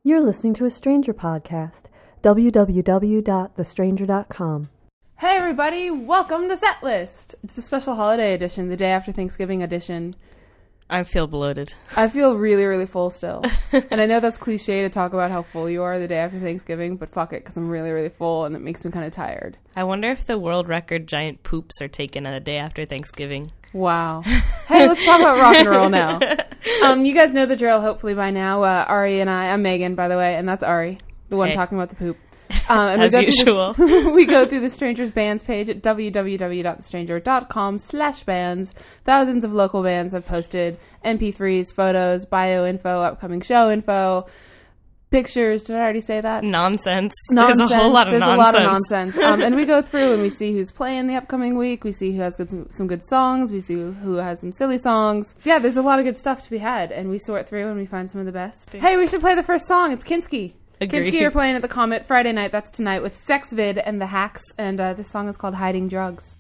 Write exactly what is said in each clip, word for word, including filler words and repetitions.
You're listening to a Stranger podcast. w w w dot the stranger dot com. Hey everybody, welcome to Setlist! It's the special holiday edition, the day after Thanksgiving edition. I feel bloated. I feel really, really full still. And I know that's cliche to talk about how full you are the day after Thanksgiving, but fuck it, because I'm really, really full and it makes me kind of tired. I wonder if the world record giant poops are taken a day after Thanksgiving. Wow. Hey, let's talk about rock and roll now. Um, you guys know the drill, hopefully, by now. Uh, Ari and I, I'm Megan, by the way, and that's Ari, the one hey. talking about the poop. Um, and As we go usual. Through the, we go through the Strangers Bands page at w w w dot the stranger dot com slash bands. Thousands of local bands have posted M P threes, photos, bio info, upcoming show info, pictures. Did I already say that? Nonsense. Nonsense. There's a whole lot of There's nonsense. a lot of nonsense. Um, and we go through and we see who's playing the upcoming week. We see who has good, some, some good songs. We see who has some silly songs. Yeah, there's a lot of good stuff to be had. And we sort through and we find some of the best. Hey, we should play the first song. It's Kinski. Agreed. Kinski are playing at the Comet Friday night. That's tonight with Sex Vid and the Hacks. And uh, this song is called Hiding Drugs.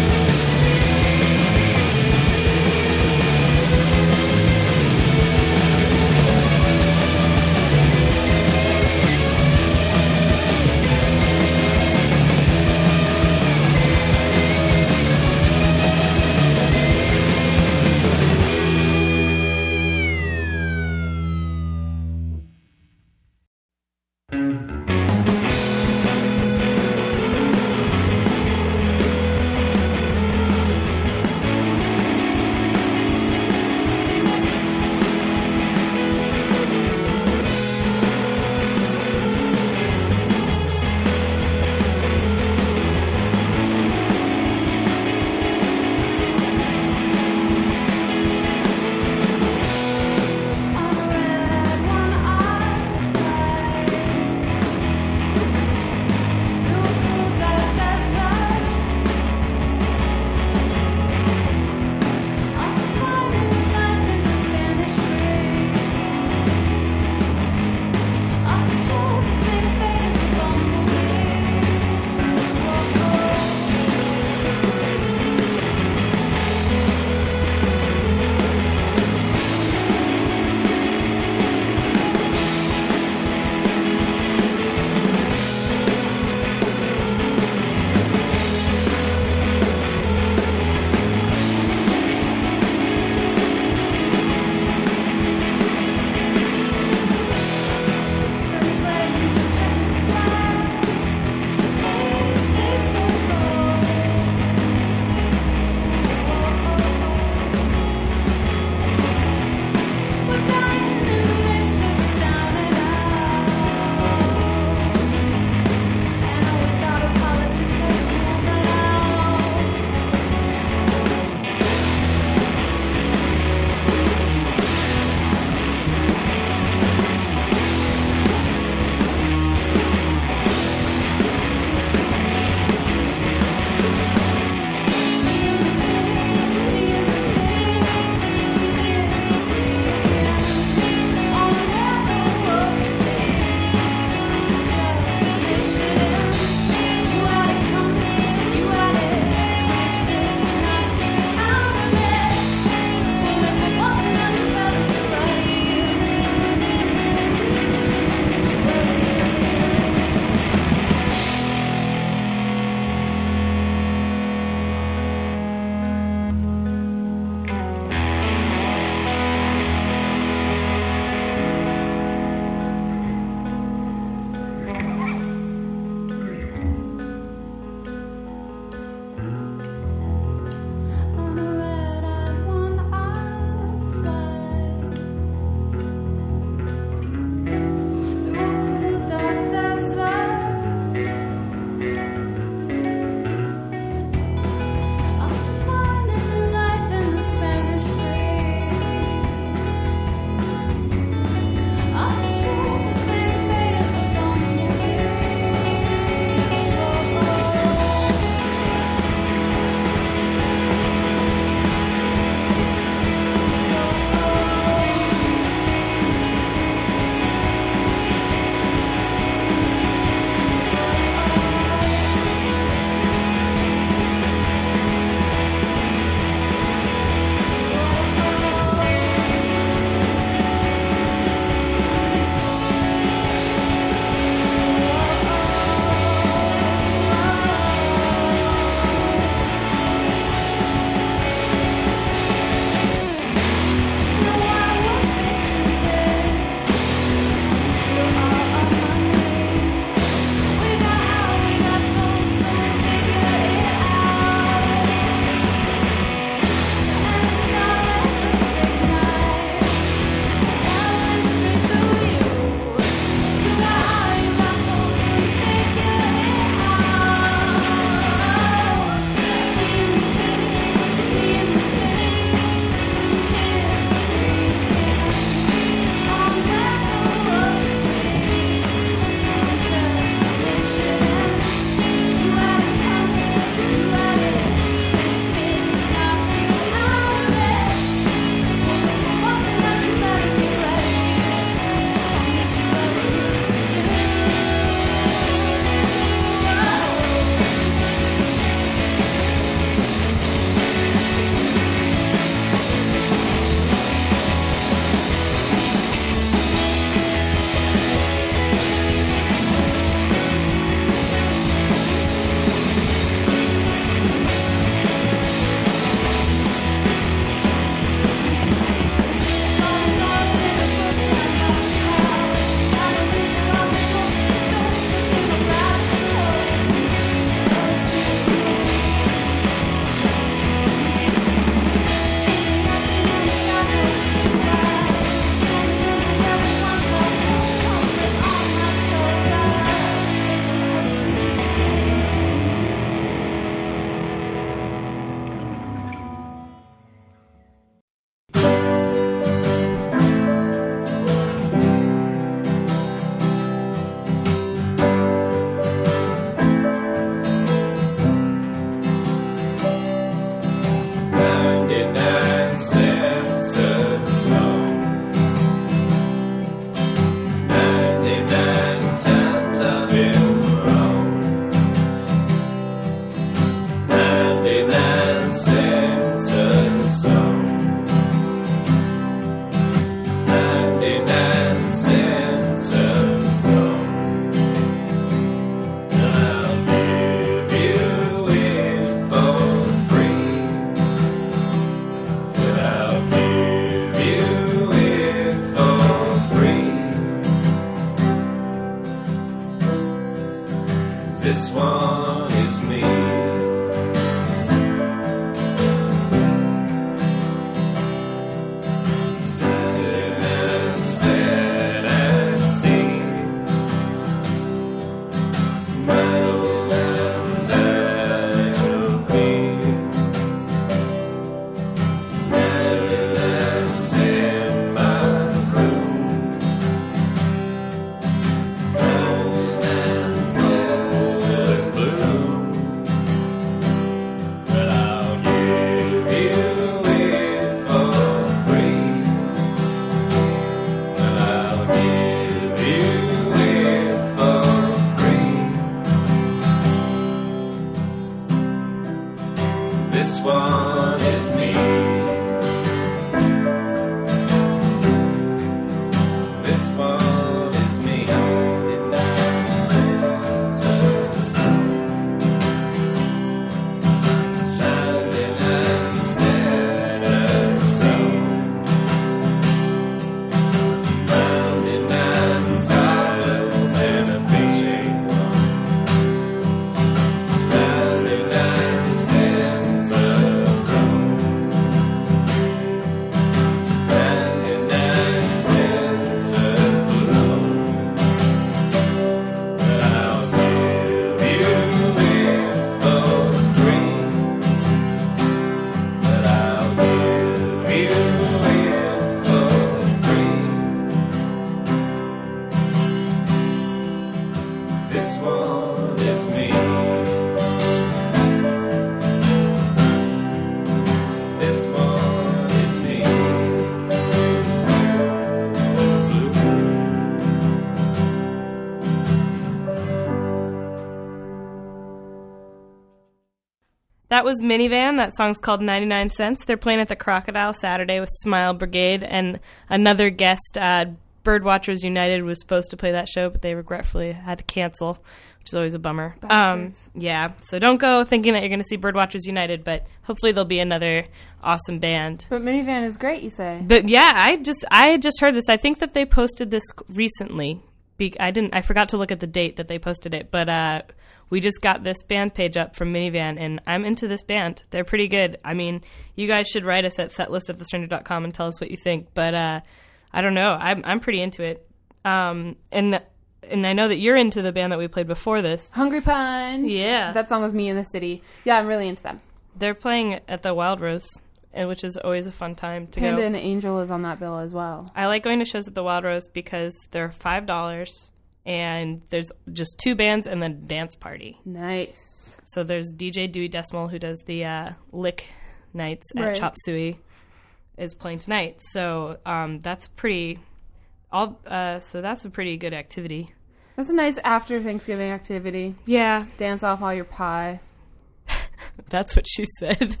that was Minivan. That song's called ninety-nine cents. They're playing at the Crocodile Saturday with Smile Brigade, and another guest, uh, Birdwatchers United, was supposed to play that show, but they regretfully had to cancel, which is always a bummer. Um, yeah, so don't go thinking that you're going to see Birdwatchers United, but hopefully there'll be another awesome band. But Minivan is great, you say? But yeah, I just I just heard this. I think that they posted this recently. Be- I didn't. I forgot to look at the date that they posted it, but uh, we just got this band page up from Minivan, and I'm into this band. They're pretty good. I mean, you guys should write us at setlist at the stranger dot com and tell us what you think. But uh, I don't know. I'm I'm pretty into it. Um, and and I know that you're into the band that we played before this. Hungry Pines. Yeah. That song was Me in the City. Yeah, I'm really into them. They're playing at the Wild Rose, and which is always a fun time to Panda go. and Angel is on that bill as well. I like going to shows at the Wild Rose because they're five dollars, and there's just two bands and then dance party. Nice. So there's D J Dewey Decimal, who does the uh, Lick nights at Right. Chop Suey, is playing tonight. So um, that's pretty. All uh, so that's a pretty good activity. That's a nice after Thanksgiving activity. Yeah, Dance off all your pie. that's what she said. Let's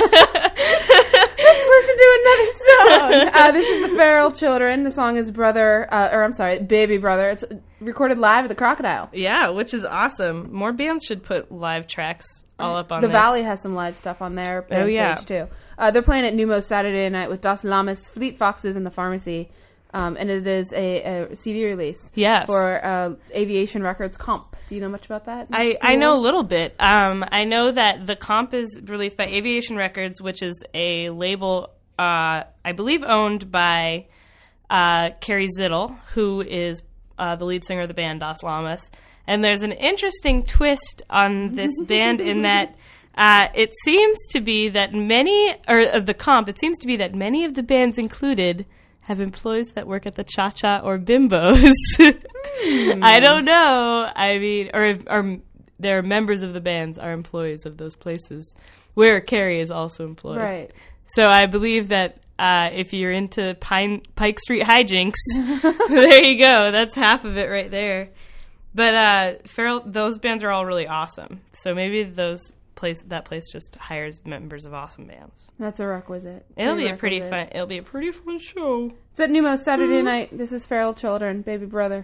listen to another song. Uh, this is the Feral Children. The song is Brother, uh, or I'm sorry, Baby Brother. It's recorded live at the Crocodile. Yeah, which is awesome. More bands should put live tracks all up on The this. Valley has some live stuff on their Oh, yeah. page too. Uh, they're playing at Numos Saturday night with Dos Lamas, Fleet Foxes, and the Pharmacy. Um, and it is a, a C D release Yeah. for uh, Aviation Records Comp. Do you know much about that? I, I know a little bit. Um, I know that the comp is released by Aviation Records, which is a label, uh, I believe, owned by uh, Carrie Zittel, who is uh, the lead singer of the band Dos Lamas. And there's an interesting twist on this band in that uh, it seems to be that many, or of the comp, it seems to be that many of the bands included have employees that work at the Cha-Cha or Bimbos. mm. I don't know. I mean, or, or their members of the bands are employees of those places, where Carrie is also employed. Right. So I believe that uh, if you're into Pine, Pike Street hijinks, there you go. That's half of it right there. But uh, Feral, those bands are all really awesome. So maybe those place that place just hires members of awesome bands. That's a requisite. It'll be Pretty a pretty requisite. fun. It'll be a pretty fun show. It's at Numos Saturday night. This is Feral Children, Baby Brother.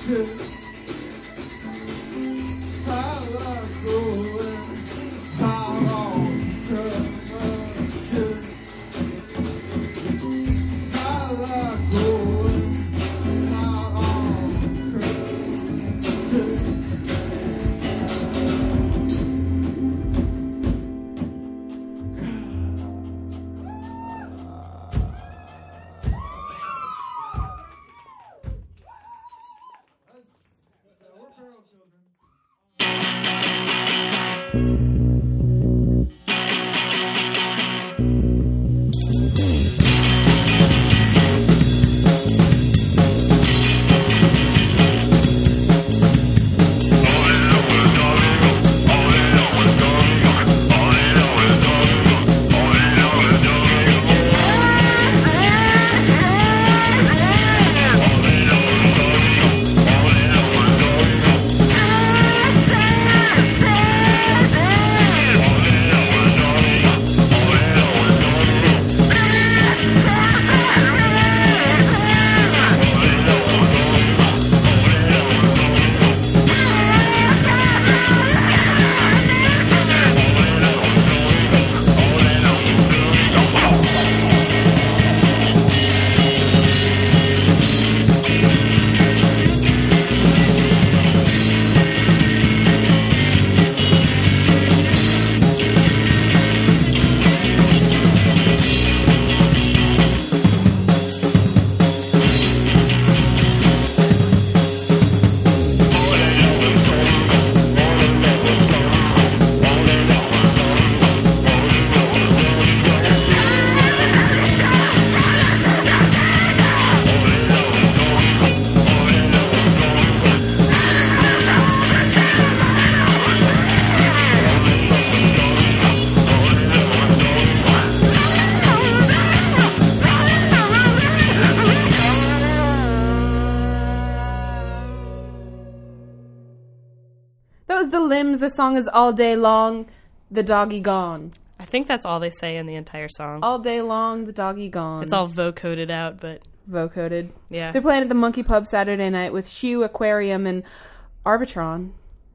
The song is All Day Long, the Doggy Gone. I think that's all they say in the entire song. All Day Long, the Doggy Gone. It's all vocoded out, but... Vocoded. Yeah. They're playing at the Monkey Pub Saturday night with Shoe Aquarium and Arbitron.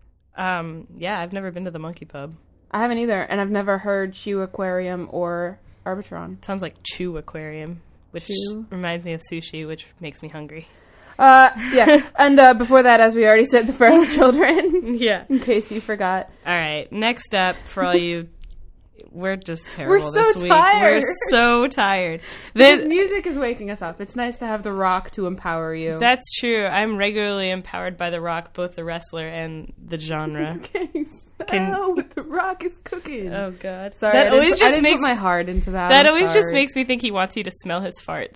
Um, yeah, I've never been to the Monkey Pub. I haven't either, and I've never heard Shoe Aquarium or Arbitron. It sounds like Chew Aquarium, which Chew? reminds me of sushi, which makes me hungry. Uh, yeah. And uh, before that, as we already said, the Feral Children. Yeah. In case you forgot. All right. Next up, for all you... We're just terrible We're so this week. tired. We're so tired. This This, music is waking us up. It's nice to have The Rock to empower you. that's true. I'm regularly empowered by The Rock, both the wrestler and the genre. Can you smell Can- what The Rock is cooking? Oh, God. Sorry, That I didn't, always I just didn't makes... put my heart into that. That I'm always sorry. just makes me think he wants you to smell his farts.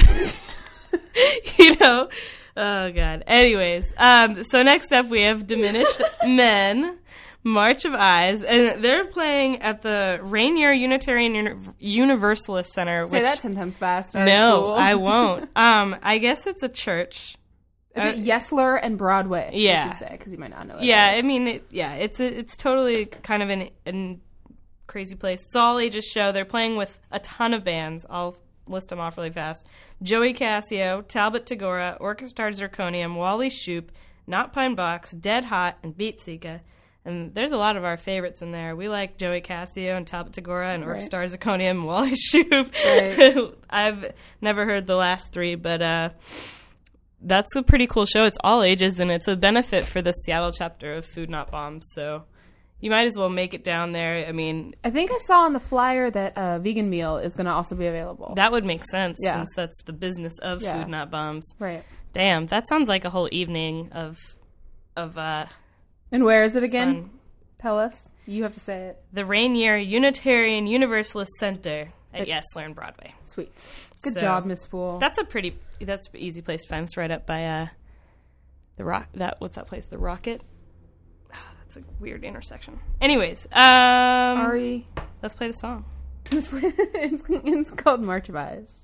You know? Oh, God. Anyways, um, so next up we have Diminished Men, March of Eyes, and they're playing at the Rainier Unitarian Uni- Universalist Center. Say which, that ten times fast. No, I won't. Um, I guess it's a church. Is Uh, it Yesler and Broadway? Yeah. I should say, because you might not know. What Yeah, it I is. mean, it, yeah, it's a, it's totally kind of an, an crazy place. It's all ages show. They're playing with a ton of bands. I'll list them off really fast. Joey Cassio, Talbot Tagora, Orchestra Zirconium, Wally Shoop, Not Pine Box, Dead Hot, and Beat Sika. And there's a lot of our favorites in there. We like Joey Cassio and Talbot Tagora and Right. Orchestra Zirconium and Wally Shoop. Right. I've never heard the last three, but uh, that's a pretty cool show. It's all ages, and it's a benefit for the Seattle chapter of Food Not Bombs. So you might as well make it down there. I mean, I think I saw on the flyer that a uh, vegan meal is going to also be available. that would make sense Yeah. since that's the business of Yeah. Food Not Bombs. Right. Damn, that sounds like a whole evening of of uh, And where is it again? fun. Tell us. You have to say it. The Rainier Unitarian Universalist Center at It- Yesler and Broadway. Sweet. Good So, job, Miss Spool. That's a pretty that's an easy place to find. It's right up by uh, the rock. That what's that place? The Rocket. That's a weird intersection. Anyways, um, Ari. let's play the song. it's, it's called March of Eyes.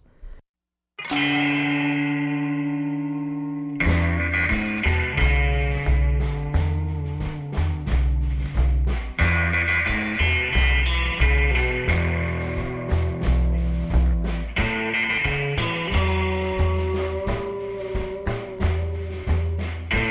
Thank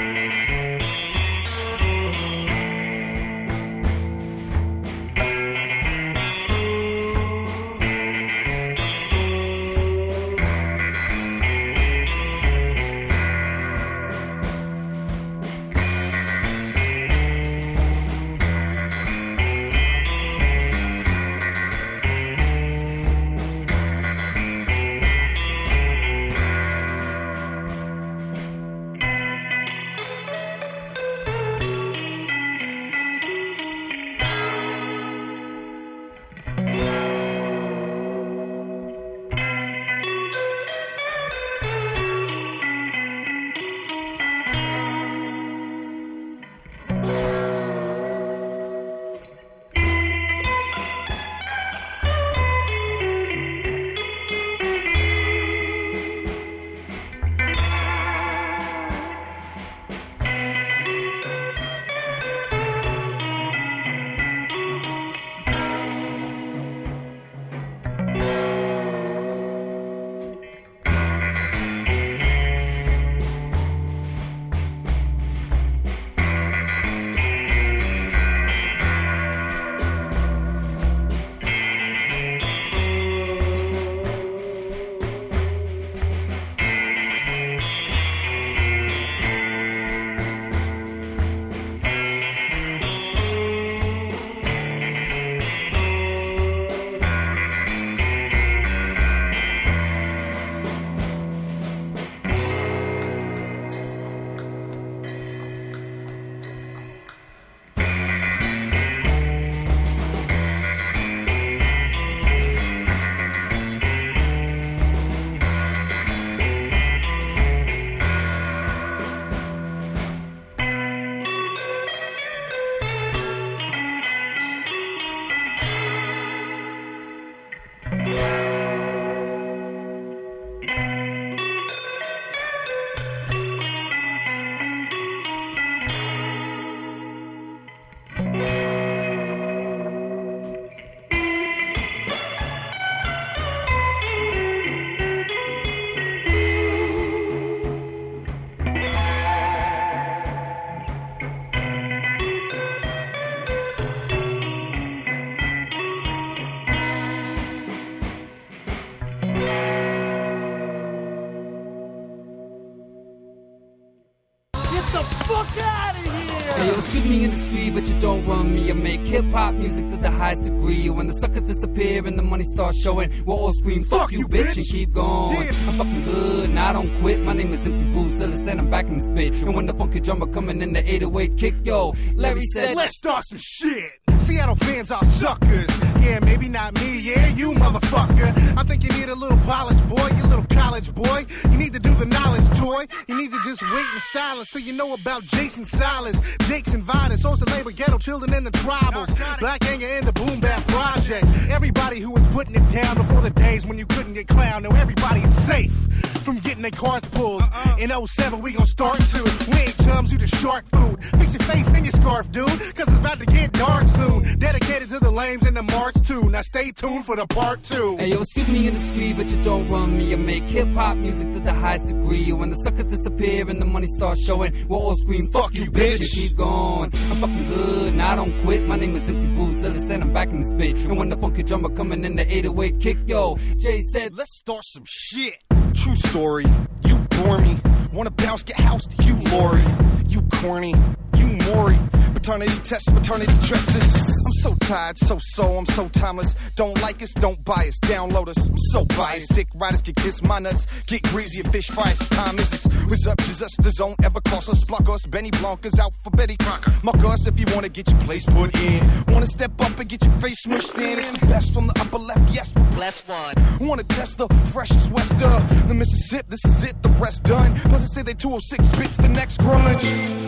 the fuck out of here! Hey, yo, excuse me industry, but you don't run me. I make hip-hop music to the highest degree. When the suckers disappear and the money starts showing, we'll all scream, fuck, fuck you, bitch, bitch, and keep going. Yeah. I'm fucking good, and I don't quit. My name is M C Boo Sillis, and I'm back in this bitch. And when the funky drummer coming in the eight oh eight kick, yo, Larry said, let's start some shit. Seattle fans are suckers. Yeah, maybe not me, yeah, you motherfucker. I think you need a little polish, boy, you little college boy. You need to do the knowledge, toy. You need to just wait in silence till you know about Jason Silas, Jakes and Vinus, also labor, ghetto children in the tribals, Black Anger and the Boom Bap Project. Everybody who was putting it down before the days when you couldn't get clowned. Now everybody is safe from getting their cars pulled. Uh-uh. In oh seven, we gon' start too. We ain't chums, you just shark food. Fix your face and your scarf, dude, cause it's about to get dark soon. Dedicated to the lames and the march too. Now stay tuned for the part two. Hey, yo, excuse me industry, but you don't run me. I make hip-hop music to the highest degree. When the suckers disappear and the money starts showing, we'll all scream, fuck you, bitch, and keep going. I'm fucking good, and I don't quit. My name is M C Boo Sillis, and I'm back in this bitch. And when the funky drummer coming in the eight oh eight kick, yo, Jay said, let's start some shit. True story, you bore me. Wanna bounce, get housed, you Lori. You corny, you Maury. Paternity tests, maternity dresses. I'm so tired, so so, I'm so timeless. Don't like us, don't buy us, download us. I'm so biased, sick riders can kiss my nuts. Get greasy and fish fries, time is this. What's up, just the zone ever cost us. Block us, Benny Blancas out for Betty Crocker. Muck us if you wanna get your place put in. Wanna step up and get your face smushed in. It's the best from the upper left, yes, we're blessed one. Wanna test the freshest wester. The Mississippi, this is it, the rest done. Plus they say they two oh six spits the next grunge.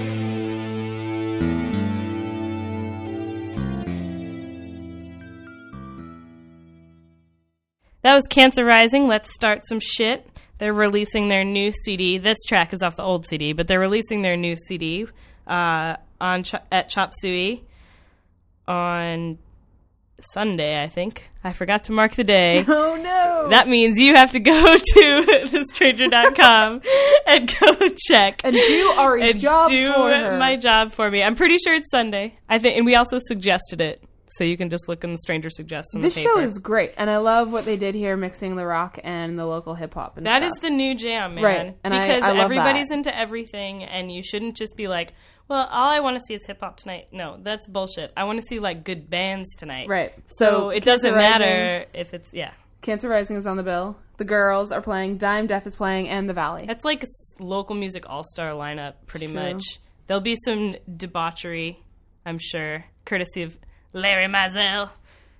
That was Cancer Rising, Let's Start Some Shit. They're releasing their new C D. This track is off the old C D, but they're releasing their new C D uh, on Ch- at Chop Suey on Sunday, I think. I forgot to mark the day. Oh, no. That means you have to go to the stranger dot com and go check. And do Ari's and job do for her. my job for me. I'm pretty sure it's Sunday. I think, and we also suggested it. So you can just look in the Stranger Suggests in this the paper. show is great, and I love what they did here, mixing the rock and the local hip hop. That stuff. is the new jam, man. Right, and because I, I love everybody's that. into everything, and you shouldn't just be like, "Well, all I want to see is hip hop tonight." No, that's bullshit. I want to see like good bands tonight. Right. So, So it Cancer doesn't Rising, matter if it's yeah. Cancer Rising is on the bill. The Girls are playing. Dime Def is playing, and The Valley. That's like a local music all star lineup, pretty True. much. There'll be some debauchery, I'm sure, courtesy of Larry Mazel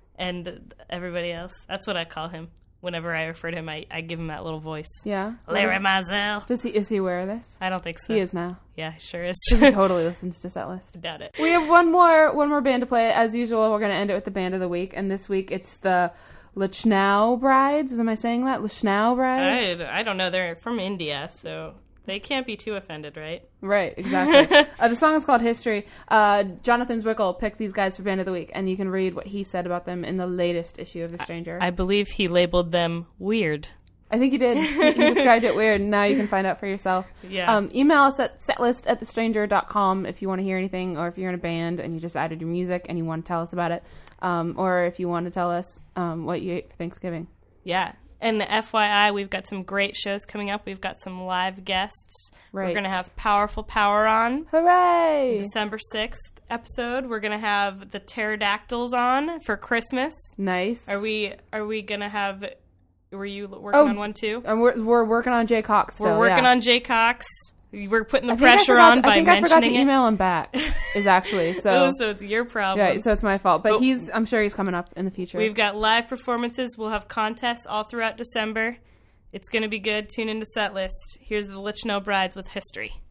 and everybody else. That's what I call him. Whenever I refer to him, I, I give him that little voice. Yeah. Larry Does, Mazel. does he is he aware of this? I don't think so. He is now. Yeah, he sure is. He totally listens to Setlist. I doubt it. We have one more one more band to play. As usual, we're going to end it with the band of the week, and this week it's the Luchnow Brides. Am I saying that? Luchnow Brides? I, I don't know. They're from India, so they can't be too offended, right? Right, exactly. uh, the song is called History. Uh, Jonathan Zwickle picked these guys for Band of the Week, and you can read what he said about them in the latest issue of The Stranger. I, I believe he labeled them weird. I think you did. You, you described it weird, and now you can find out for yourself. Yeah. Um, email us at setlist at the stranger dot com if you want to hear anything, or if you're in a band and you just added your music and you want to tell us about it, um, or if you want to tell us um, what you ate for Thanksgiving. Yeah. And F Y I, we've got some great shows coming up. We've got some live guests. Right. We're going to have Powerful Power on. Hooray! December sixth episode. We're going to have the Pterodactyls on for Christmas. Nice. Are we Are we going to have... Were you working Oh, on one too? And we're, we're working on Jay Cox still, We're working yeah. on Jay Cox. We're putting the I think I pressure forgot on to- by I think I forgot to mentioning email him back, is actually, it. so... Oh, so it's your problem. Yeah, so it's my fault. But But- he's, I'm sure he's coming up in the future. We've got live performances. We'll have contests all throughout December. It's going to be good. Tune into Setlist. Here's the Luchnow Brides with History.